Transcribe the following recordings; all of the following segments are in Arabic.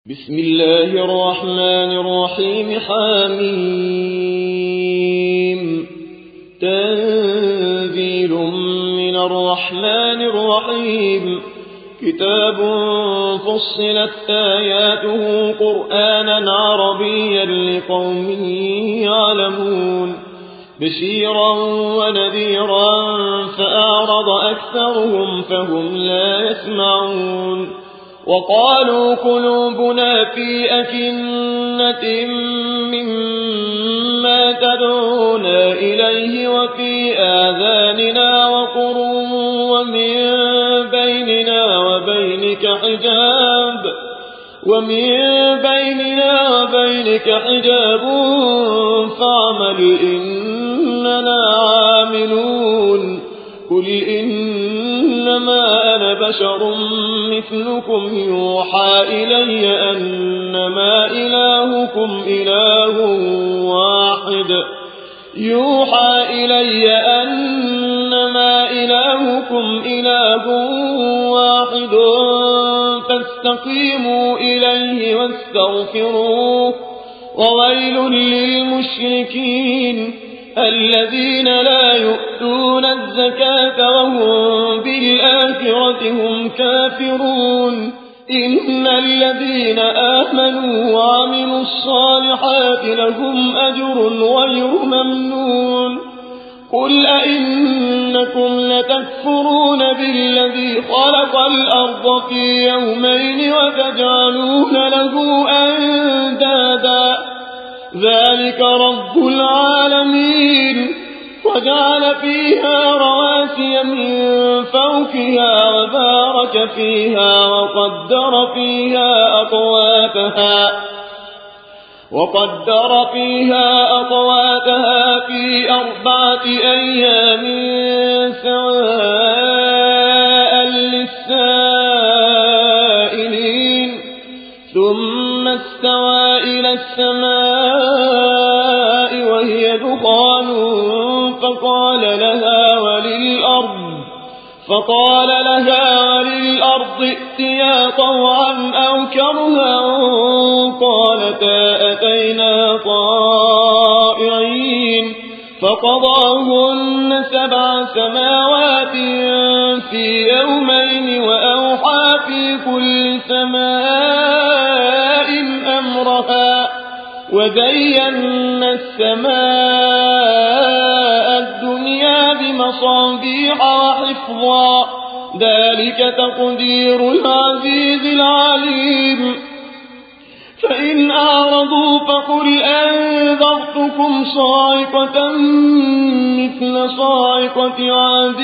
بسم الله الرحمن الرحيم حميم تنزيل من الرحمن الرحيم كتاب فصلت آياته قرآنا عربيا لقوم يعلمون بشيرا ونذيرا فأعرض أكثرهم فهم لا يسمعون وقالوا قلوبنا في أكنة مما تدعونا إليه وفي آذاننا وقر ومن بيننا وبينك حجاب فاعمل إننا عاملون قل إنما أنا بشر مثلكم يوحى إلي أنما إلهكم إله واحد فاستقيموا إليه واستغفروه وويل للمشركين الذين لا يؤتون الزكاة وهم بالآخرة هم كافرون إن الذين آمنوا وعملوا الصالحات لهم أجر غير ممنون قل أئنكم لتكفرون بالذي خلق الأرض في يومين وتجعلون له أندادا ذلك رب العالمين وجعل فيها رواسي من فوقها وبارك فيها وقدر فيها أقواتها في 4 أيام سواء للسائلين ثم استوى إلى السماء وهي دخان فقال لها وللأرض ائتيا طوعا أو كرها قالتا أتينا طائعين فقضاهن 7 سماوات في يومين وأوحى في كل سماء أمرها وزينا السماء الدنيا بمصابيح وحفظا ذلك تقدير العزيز العليم فإن أعرضوا فقل أنذرتكم صاعقة مثل صاعقة عاد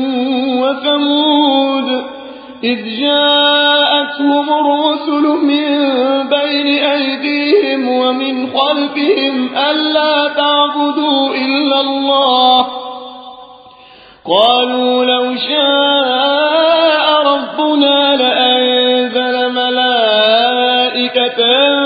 وثمود إذ جاءتهم الرسل من بين أيديهم ومن خلفهم ألا تعبدوا إلا الله قالوا لو شاء ربنا لأنزل ملائكة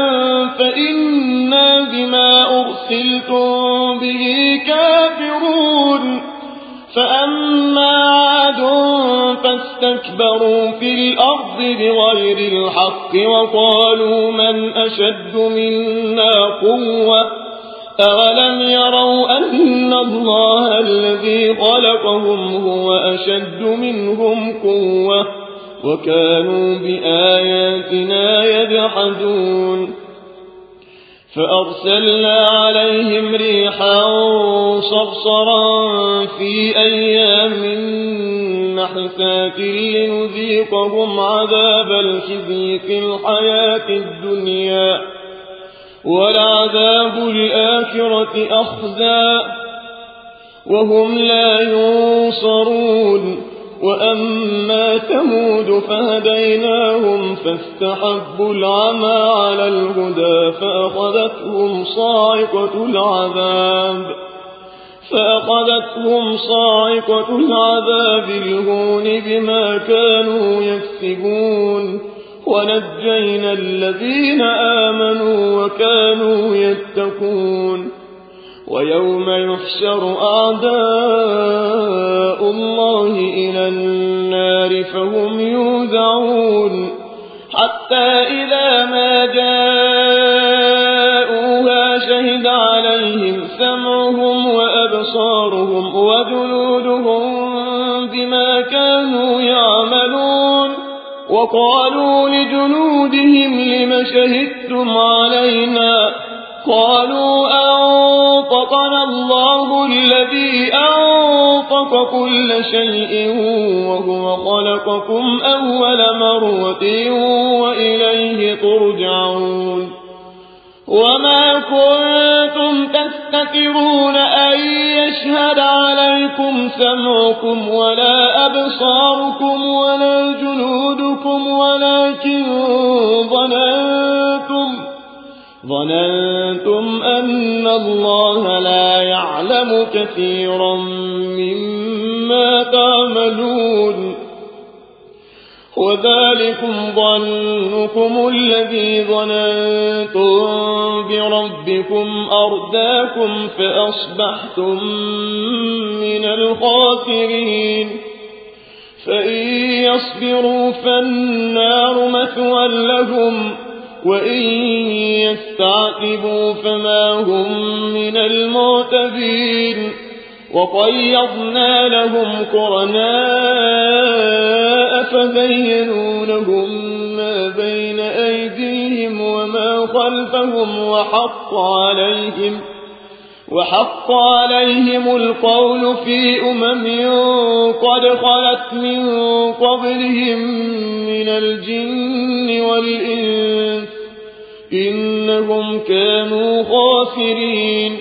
فإنا بما أرسلتم به كافرون فأما عاد فاستكبروا في الأرض بغير الحق وقالوا من أشد منا قوة أولم يروا أن الله الذي خلقهم هو أشد منهم قوة وكانوا بآياتنا يجحدون فأرسلنا عليهم ريحا صرصرا في أيام نحسات لنذيقهم عذاب الخزي في الحياة الدنيا ولعذاب الآخرة أخزى وهم لا ينصرون وأما ثمود فهديناهم فاستحبوا العمى على الهدى فأخذتهم صاعقة العذاب الهون بما كانوا يكسبون ونجينا الذين آمنوا وكانوا يتقون ويوم يحشر أعداء الله إلى النار فهم يوزعون حتى إذا ما وقالوا لجنودهم لم شهدتم علينا قالوا أنطقنا الله الذي أنطق كل شيء وهو خلقكم أول مرة وإليه ترجعون وما كنتم تستترون أن يشهد عليكم سمعكم ولا أبصاركم ولا جلودكم ولكن ظننتم أن الله لا يعلم كثيرا مما تعملون وذلكم ظنكم الذي ظننتم بربكم أرداكم فأصبحتم من الخاسرين فإن يصبروا فالنار مثوى لهم وإن يستعتبوا فما هم من المعتبين وقيضنا لهم قرناء فزينوا لهم ما بين أيديهم وما خلفهم وحق عليهم القول في قد خلت من قبلهم من الجن والإنس إنهم كانوا خاسرين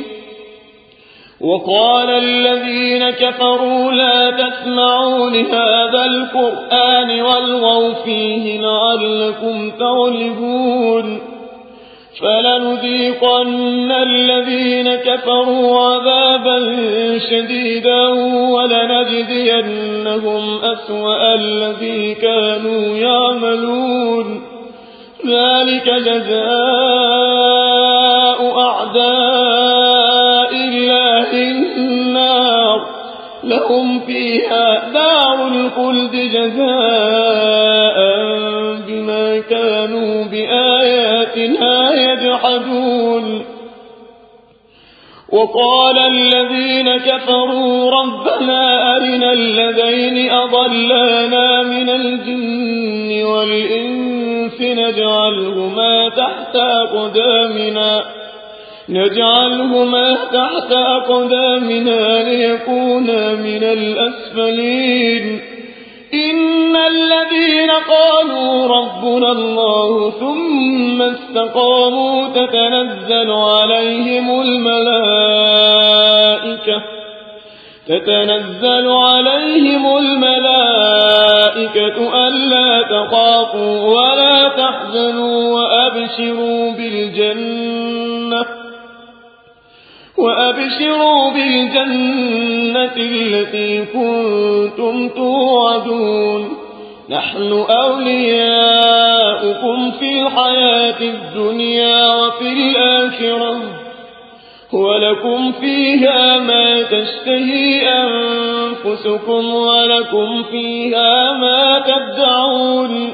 وقال الذين كفروا لا تسمعوا لهذا القرآن والغوا فيه لعلكم تغلبون فلنذيقن الذين كفروا عذابا شديدا ولنجزينهم أسوأ الذي كانوا يعملون ذلك جزاء أعداء الله النار لهم فيها دار الخلد جزاء بما كانوا بآياتنا يجحدون وقال الذين كفروا ربنا أرنا الذين أضلانا من الجن والإنس نجعلهما تحت أقدامنا ليكونا من الأسفلين إن الذين قالوا ربنا الله ثم استقاموا تتنزل عليهم الملائكة ألا تخافوا ولا تحزنوا وأبشروا بالجنة التي كنتم توعدون نحن أولياؤكم في الحياة الدنيا وفي الآخرة ولكم فيها ما تشتهي أنفسكم ولكم فيها ما تدعون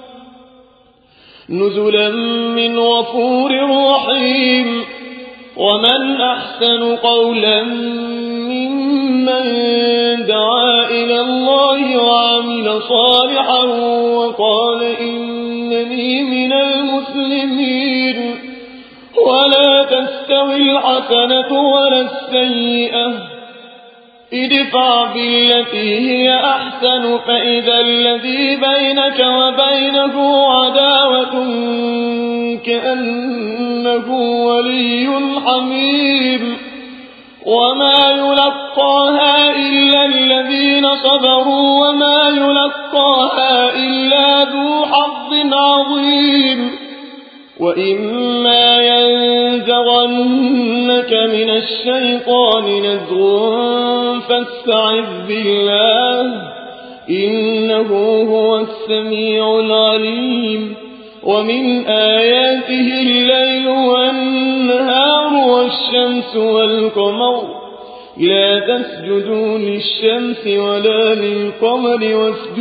نزلا من غفور رحيم ومن أحسن قولا ممن دعا إلى الله وعمل صالحا وقال إنني من المسلمين ولا تستوي الحسنة ولا السيئة ادفع بالتي هي أحسن فإذا الذي بينك وبينه عداوة كأنه ولي حميم وما يلقاها إلا الذين صبروا وما يلقاها إلا ذو حظ عظيم وإما ينزغنك من الشيطان نزغ فاستعذ بالله إنه هو السميع العليم ومن آياته الليل والنهار والشمس والقمر لا تسجدوا للشمس ولا للقمر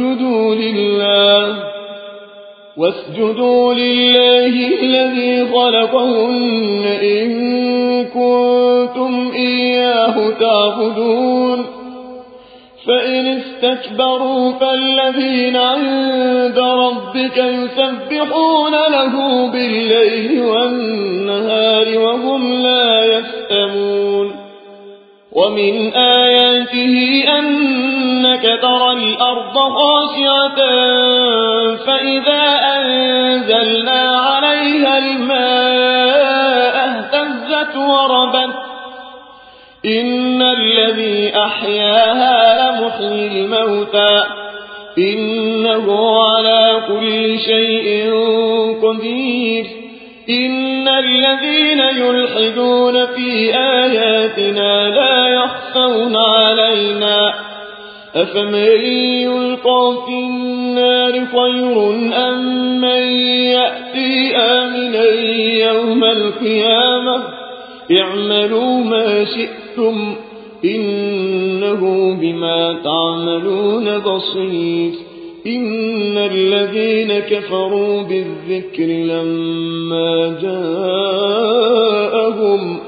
واسجدوا لله الذي خلقهن إن كنتم إياه تعبدون فإن استكبروا فالذين عند ربك يسبحون له بالليل والنهار وهم لا يسأمون ومن آياته أنك ترى الأرض خاشعة فإذا أنزلنا عليها الماء اهتزت وربت إن الذي أحياها لمحيي الموتى إنه على كل شيء قدير إن الذين يلحدون في آياتنا لا يخفون علينا أفمن يلقى في النار خير أم من يأتي آمنا يوم القيامة اعملوا ما شئتم إنه بما تعملون بصير إن الذين كفروا بالذكر لما جاءهم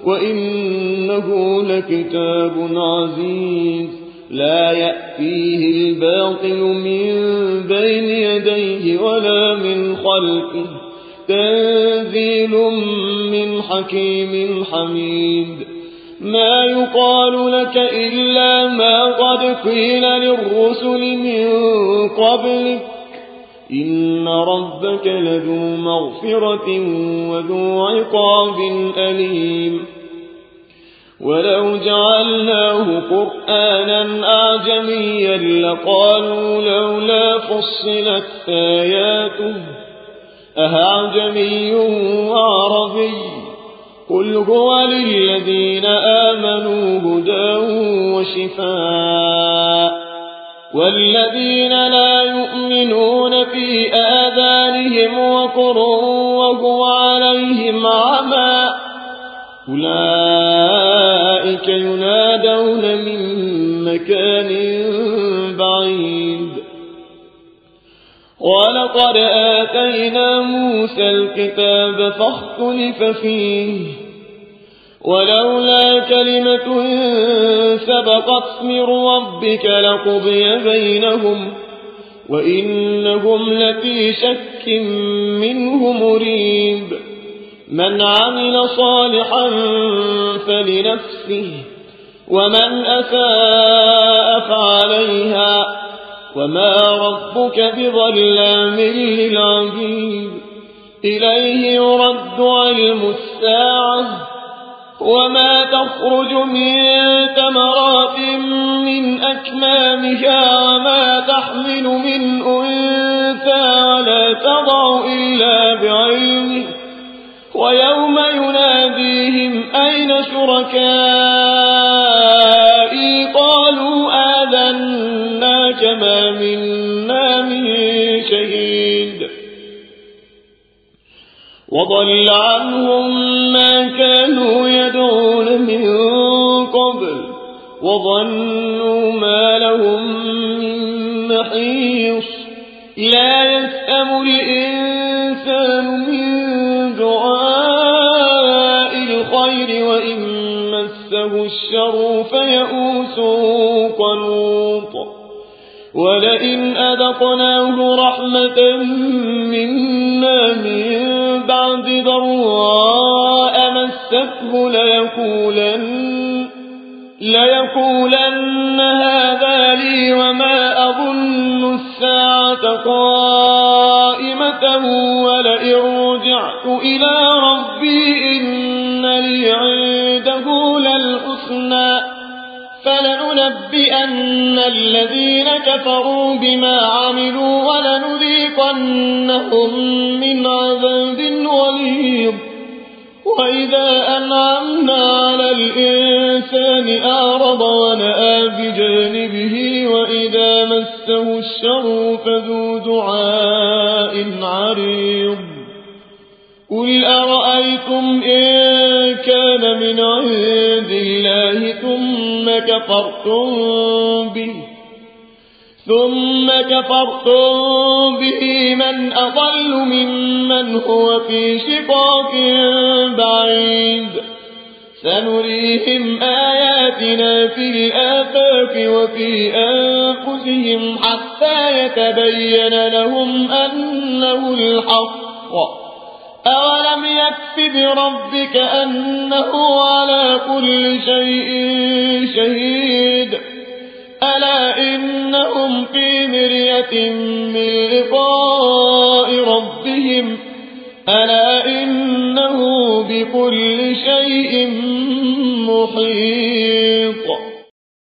وإنه لكتاب عزيز لا يأتيه الباطل من بين يديه ولا من خلفه تنزيل من حكيم حميد ما يقال لك إلا ما قد قيل للرسل من قبلك إن ربك لذو مغفرة وذو عقاب أليم ولو جعلناه قرآنا أعجميا لقالوا لولا فصلت آياته أعجمي وعربي قل هو للذين آمنوا هدى وشفاء والذين لا يؤمنون في آذانهم وقر وهو عليهم عمى أولئك ينادون من مكان بعيد ولقد آتينا موسى الكتاب فاختلف فيه ولولا كلمة سبقت من ربك لقضي بينهم وإنهم لفي شك منه مريب من عمل صالحا فلنفسه ومن أساء فعليها وما ربك بظلام للعبيد إليه يرد علم الساعة وما تخرج من ثمرات من أكمامها وما تحمل من أنثى ولا تضع إلا بعلمه ويوم يناديهم أين شركائي قالوا آذناك ما منا من شهيد وضل عنهم ما كانوا يدعون من قبل وظنوا ما لهم من محيص لا يسأم الإنسان من دعاء الخير وإن مسه الشر فيئوس قنوط ولئن أذقناه رحمة منا من بعد ضراء مسته ليقولن هذا لي وما أظن الساعة قائمة ولئن رجعت إلى ربي إن لي عنده للحسنى فلننبئن الذين كفروا بما عملوا ولنذيقنهم من عذاب غليظ وإذا أنعمنا على الإنسان أعرض ونأى بجانبه وإذا مسه الشر فذو دعاء عريض قل أرأيتم إن كان من عند الله ثم كفرتم به من أضل ممن هو في شقاق بعيد سنريهم آياتنا في الآفاق وفي أنفسهم حتى يتبين لهم أنه الحق. أولم يكف بربك أنه على كل شيء شهيد. ألا إنهم في مرية من لقاء ربهم ألا إنه بكل شيء محيط.